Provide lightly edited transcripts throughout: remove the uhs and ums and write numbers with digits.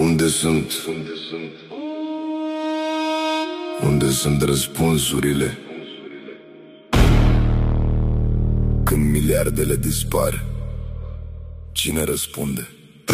Unde sunt? Unde sunt răspunsurile? Când miliardele dispar, cine răspunde?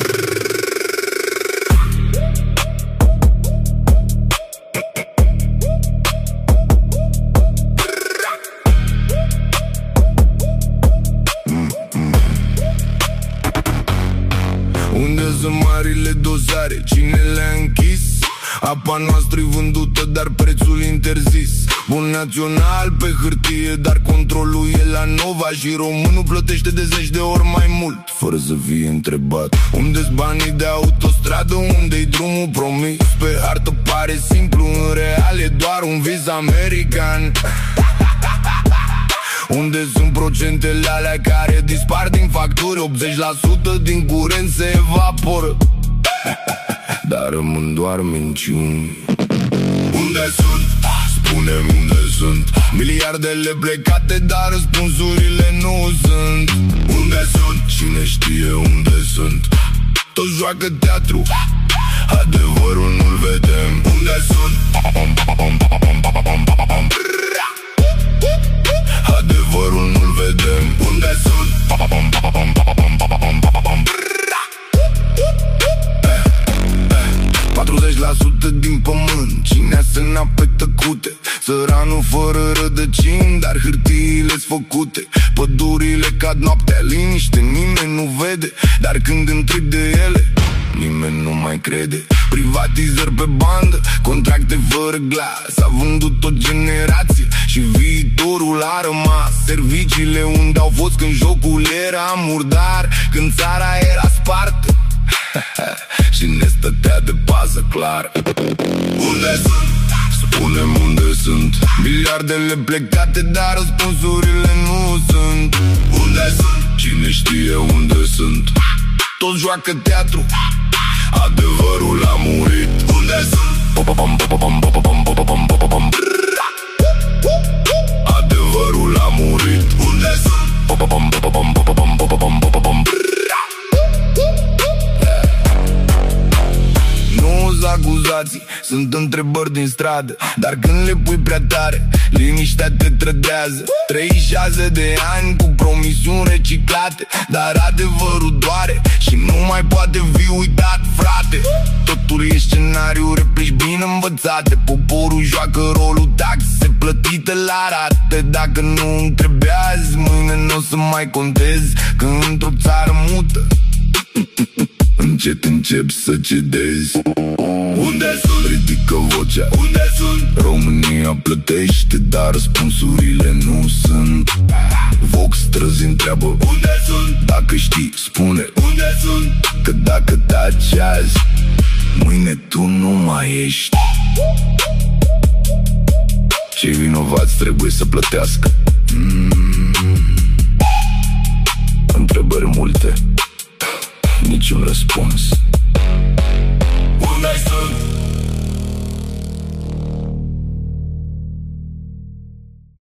Unde sunt marile dozare? Cine le-a închis? Apa noastră-i vândută, dar prețul interzis. Bun național pe hârtie, dar controlul e la Nova. Și românul plătește de 10 de ori mai mult, fără să fie întrebat. Unde-s banii de autostradă? Unde-i drumul promis? Pe hartă pare simplu, în real e doar un vis american. Unde sunt procentele alea care dispar din facturi? 80% din curent se evaporă, dar rămân doar minciuni. Unde sunt? Spune-mi unde sunt. Miliardele plecate, dar răspunsurile nu sunt. Unde sunt? Cine știe unde sunt? Toți joacă teatru, adevărul nu-l vedem. Unde sunt? Adevărul nu-l vedem. Unde sunt? 40% din pământ, cine se nape tăcute. Săranul fără rădăcini, dar hârtiile-s făcute. Pădurile cad noaptea, liniște, nimeni nu vede. Dar când întrebi de ele, nimeni nu mai crede. Privatizări pe bandă, contracte fără glas. S-a vândut o generație și viitorul a rămas. Serviciile unde au fost când jocul era murdar, când țara era spartă și ne stătea de pază clar. Unde sunt? Spune-mi unde sunt. Miliardele plecate, dar răspunsurile nu sunt. Unde sunt? Cine știe unde sunt? Toți joacă teatru, adevărul a murit. Unde sunt? Adevărul a murit. Unde sunt? Nu-s acuzații, sunt întrebări din stradă, dar când le pui prea tare, liniștea te trădează. 36 de ani cu promisiuni reciclate, dar adevărul doare și nu mai poate fi uitat, frate. Totul e scenariu, replici bine învățate. Poporul joacă rolul, taxe plătite la rate. Dacă nu întrebează, mâine n-o să mai contezi, că într-o țară mută încet începi să cedezi. Unde sunt? Ridică vocea. Unde sunt? România plătește, dar răspunsurile nu sunt. Vox străzi întreabă unde sunt? Dacă știi, spune unde sunt? Că dacă taci azi, mâine tu nu mai ești. Cei vinovați trebuie să plătească. Întrebări multe, niciun răspuns.